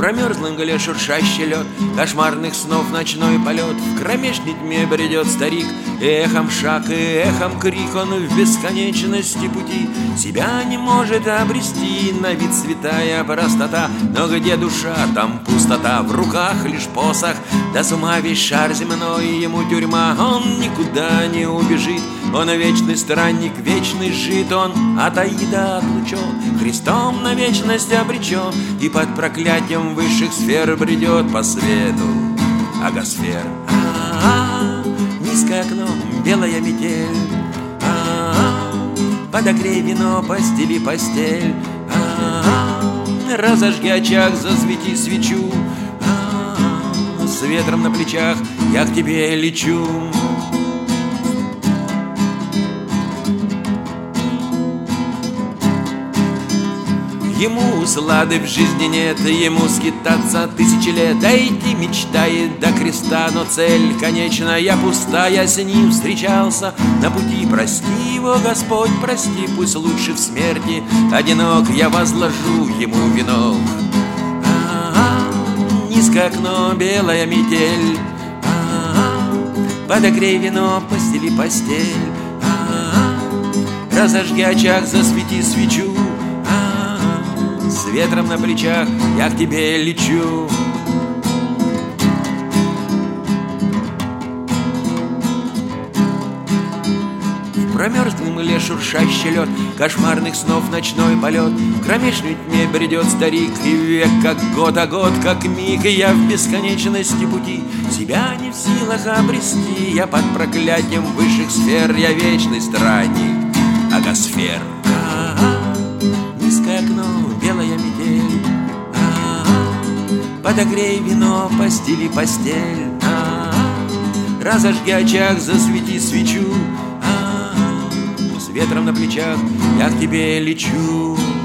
промерзлом гале шуршащий лед, кошмарных снов ночной полет. В кромешной тьме бредет старик, и эхом шаг, и эхом крик. Он в бесконечности пути себя не может обрести. На вид святая простота, но где душа, там пустота. В руках лишь посох, до с ума весь шар земной. Ему тюрьма, он никуда не убежит. Он вечный странник, вечный жит. Он от Аида отлучен, Христом на вечность обречен, и под проклятием высших сфер бредет по свету агосфер. Низкое окно, белая метель. Подогрей вино, постели постель. Разожги очаг, засвети свечу. С ветром на плечах я к тебе лечу. Ему услады в жизни нет, ему скитаться тысячи лет. Дойти мечтает до креста, но цель конечная пустая. С ним встречался на пути, прости его, Господь, прости. Пусть лучше в смерти одинок, я возложу ему венок. Низкое окно, белая метель. Подогрей вино, постели постель. Разожги очаг, засвети свечу. С ветром на плечах я к тебе лечу. В промерзлом мыле шуршащий лед, кошмарных снов ночной полет. В кромешной тьме бредет старик, и век как год, а год как миг. И я в бесконечности пути себя не в силах обрести. Я под проклятием высших сфер, я вечный странник агосфер. Низкое окно, белая метель. Подогрей вино, постели постель. Разожги очаг, засвети свечу. С ветром на плечах я к тебе лечу.